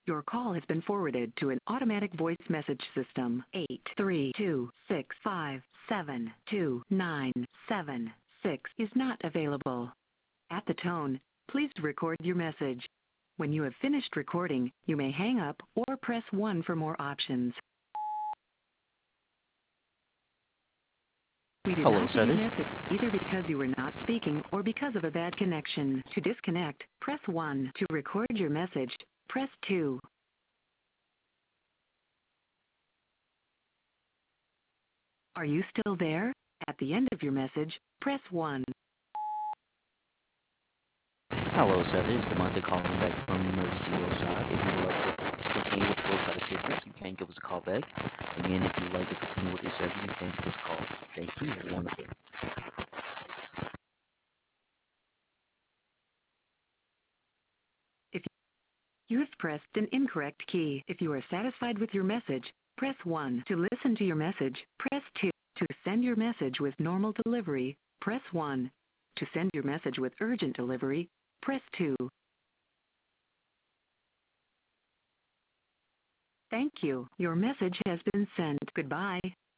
Your call has been forwarded to an automatic voice message system. 832-657-2976 is not available. At the tone, please record your message. When you have finished recording, you may hang up or press 1 for more options. We did Hello, not get your service. message either because you were not speaking or because of a bad connection. To disconnect, press 1. To record your message, press 2. Are you still there? At the end of your message, press 1. Hello, service. Samantha calling back from Emergency Workshop. If you'd like to continue with roadside assistance, you can give us a call back. Again, if you'd like to continue with this service, you can give us a call. Thank you. Have a wonderful day. If you have pressed an incorrect key. If you are satisfied with your message, press 1. To listen to your message, press 2. To send your message with normal delivery, press 1. To send your message with urgent delivery, press 2. Thank you. Your message has been sent. Goodbye.